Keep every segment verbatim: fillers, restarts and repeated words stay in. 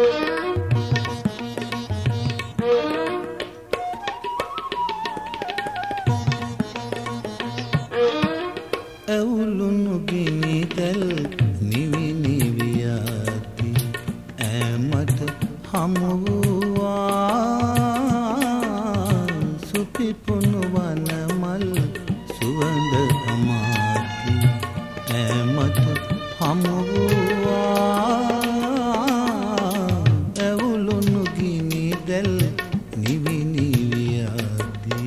ඇවුලුණු ගිනි දැල් නිවි නිවියාති ඈමට හමු වූවා සුපිපුණු වන මල් සුවඳ අමාති ඈමට හමු වූවා ඇවුලුණු ගිනි දැල් නිවි නිවියාති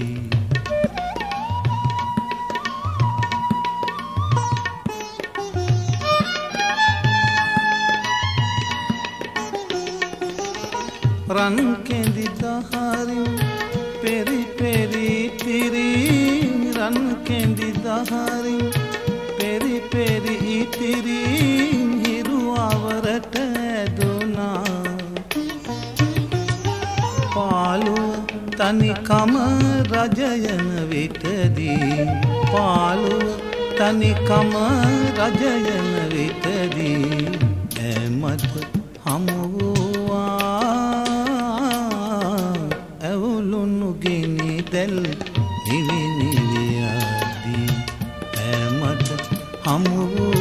රන් කෙඳි දහරින් පෙරි පෙරි තිරි රන් කෙඳි දහරින් පෙරි පෙරි තිරි හිරු අවරට ඇදුනා පාළුව තනිකම රජයන විටදී පාළුව තනිකම රජයන විටදී ඈමට හමු ඇවුලුණු ගිනි දැල් නිවි නිවියාදී ඈමට හමු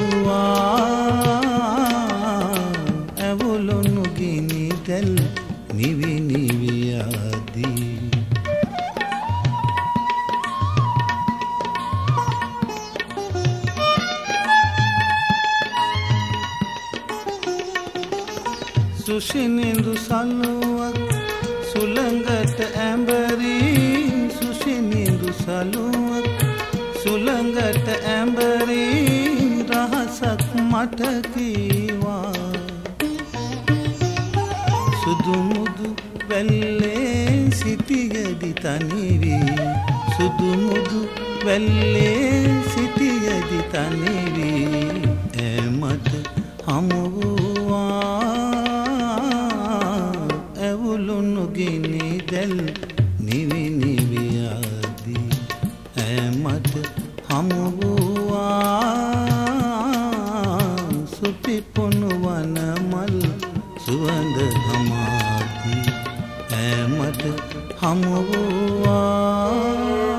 වූවා ඇවුලුණු ගිනි දැල් නිවි නිවියාදී සුසිනිඳු සලුවක් සුළඟට ඇඹරි සුසිනිඳු සලුවක් සුළඟට ඇඹරි රහසක් මට කීවා සුදු මුදු වැල්ලේ සිටියදි තනිවි සුදු මුදු වැල්ලේ සිටියදි තනිවි ඈමට හමු ඇවුලුණු ගිනි දැල් නිවි නිවියාදී ඈමට හමු වූවා සුපිපුණු වන මල් සුවඳ හමාදී ඈමට හමු වූවා